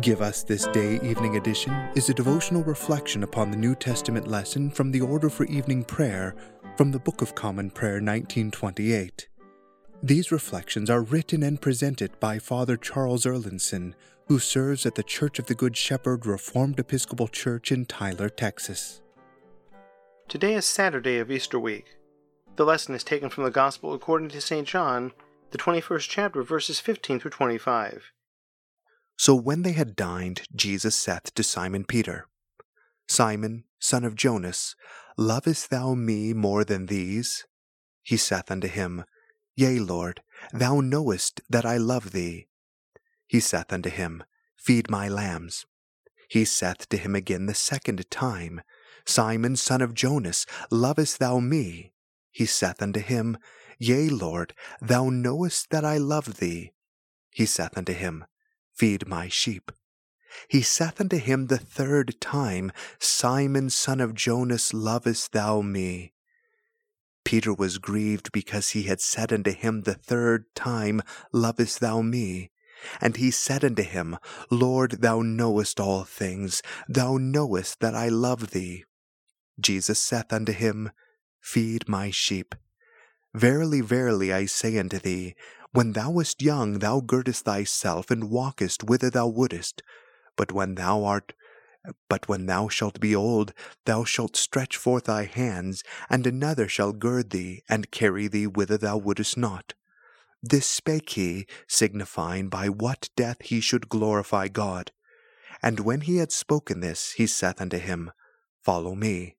Give Us This Day Evening Edition is a devotional reflection upon the New Testament lesson from the Order for Evening Prayer from the Book of Common Prayer 1928. These reflections are written and presented by Father Charles Erlinson, who serves at the Church of the Good Shepherd Reformed Episcopal Church in Tyler, Texas. Today is Saturday of Easter week. The lesson is taken from the Gospel according to St. John, the 21st chapter, verses 15 through 25. So when they had dined, Jesus saith to Simon Peter, Simon, son of Jonas, lovest thou me more than these? He saith unto him, Yea, Lord, thou knowest that I love thee. He saith unto him, Feed my lambs. He saith to him again the second time, Simon, son of Jonas, lovest thou me? He saith unto him, Yea, Lord, thou knowest that I love thee. He saith unto him, Feed my sheep. He saith unto him the third time, Simon, son of Jonas, lovest thou me? Peter was grieved because he had said unto him the third time, Lovest thou me? And he said unto him, Lord, thou knowest all things, thou knowest that I love thee. Jesus saith unto him, Feed my sheep. Verily, verily, I say unto thee, when thou wast young, thou girdest thyself, and walkest whither thou wouldest. But when thou shalt be old, thou shalt stretch forth thy hands, and another shall gird thee, and carry thee whither thou wouldest not. This spake he, signifying by what death he should glorify God. And when he had spoken this, he saith unto him, Follow me.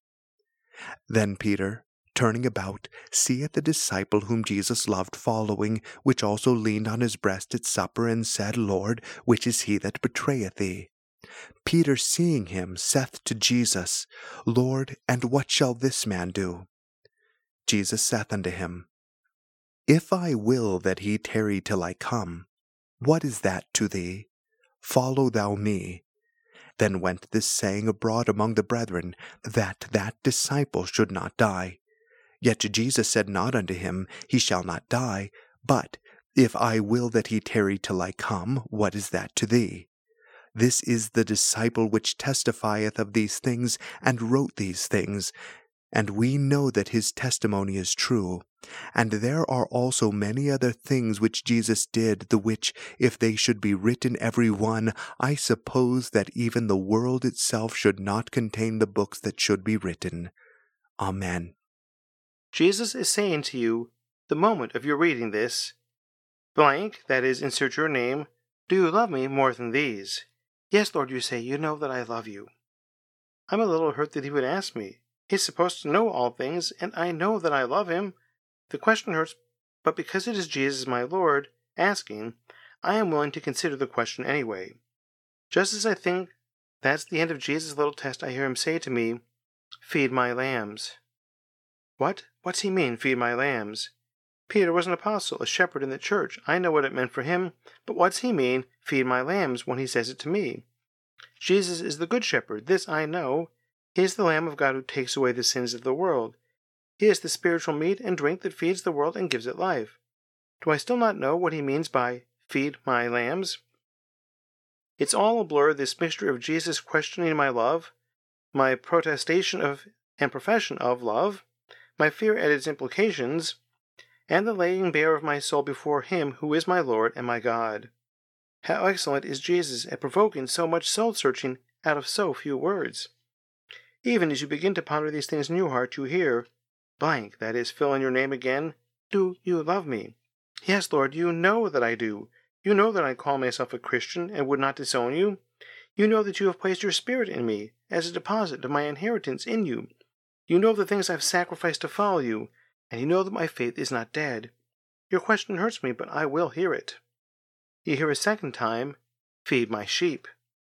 Then Peter, turning about, seeth the disciple whom Jesus loved following, which also leaned on his breast at supper, and said, Lord, which is he that betrayeth thee? Peter, seeing him, saith to Jesus, Lord, and what shall this man do? Jesus saith unto him, If I will that he tarry till I come, what is that to thee? Follow thou me. Then went this saying abroad among the brethren, that disciple should not die. Yet Jesus said not unto him, He shall not die, but, If I will that he tarry till I come, what is that to thee? This is the disciple which testifieth of these things, and wrote these things. And we know that his testimony is true. And there are also many other things which Jesus did, the which, if they should be written every one, I suppose that even the world itself should not contain the books that should be written. Amen. Jesus is saying to you, the moment of your reading this, blank, that is, insert your name, do you love me more than these? Yes, Lord, you say, you know that I love you. I'm a little hurt that he would ask me. He's supposed to know all things, and I know that I love him. The question hurts, but because it is Jesus, my Lord, asking, I am willing to consider the question anyway. Just as I think that's the end of Jesus' little test, I hear him say to me, Feed my lambs. What? What's he mean, feed my lambs? Peter was an apostle, a shepherd in the church. I know what it meant for him, but what's he mean, feed my lambs, when he says it to me? Jesus is the good shepherd, this I know. He is the Lamb of God who takes away the sins of the world. He is the spiritual meat and drink that feeds the world and gives it life. Do I still not know what he means by feed my lambs? It's all a blur, this mystery of Jesus questioning my love, my protestation of and profession of love, my fear at its implications, and the laying bare of my soul before him who is my Lord and my God. How excellent is Jesus at provoking so much soul-searching out of so few words. Even as you begin to ponder these things in your heart, you hear, blank, that is, fill in your name again, do you love me? Yes, Lord, you know that I do. You know that I call myself a Christian and would not disown you. You know that you have placed your Spirit in me as a deposit of my inheritance in you. You know the things I've sacrificed to follow you, and you know that my faith is not dead. Your question hurts me, but I will hear it. You hear a second time, Feed my sheep.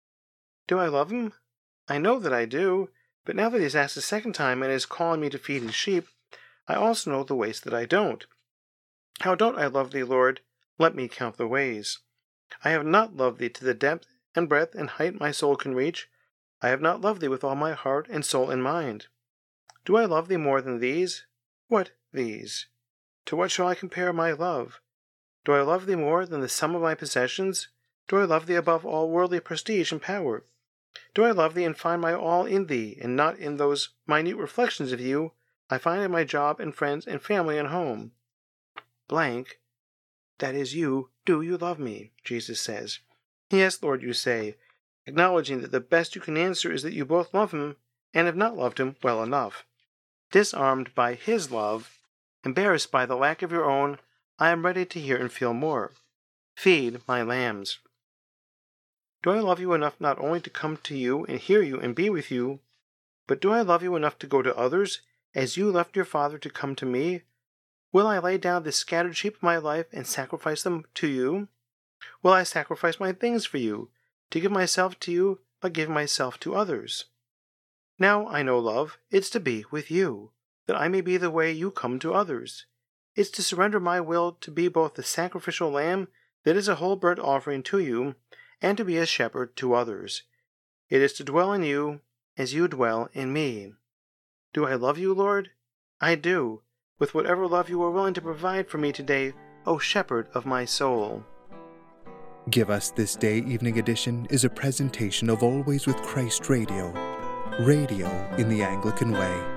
Do I love him? I know that I do, but now that he's asked a second time and is calling me to feed his sheep, I also know the ways that I don't. How don't I love thee, Lord? Let me count the ways. I have not loved thee to the depth and breadth and height my soul can reach. I have not loved thee with all my heart and soul and mind. Do I love thee more than these? What these? To what shall I compare my love? Do I love thee more than the sum of my possessions? Do I love thee above all worldly prestige and power? Do I love thee and find my all in thee, and not in those minute reflections of you I find in my job and friends and family and home? Blank, that is you, do you love me? Jesus says. Yes, Lord, you say, acknowledging that the best you can answer is that you both love him and have not loved him well enough. Disarmed by his love, embarrassed by the lack of your own, I am ready to hear and feel more. Feed my lambs. Do I love you enough not only to come to you and hear you and be with you, but do I love you enough to go to others, as you left your Father to come to me? Will I lay down the scattered sheep of my life and sacrifice them to you? Will I sacrifice my things for you, to give myself to you by giving myself to others? Now I know, love, it's to be with you, that I may be the way you come to others. It's to surrender my will to be both the sacrificial lamb that is a whole burnt offering to you, and to be a shepherd to others. It is to dwell in you as you dwell in me. Do I love you, Lord? I do, with whatever love you are willing to provide for me today, O shepherd of my soul. Give Us This Day Evening Edition is a presentation of Always with Christ Radio, radio in the Anglican way.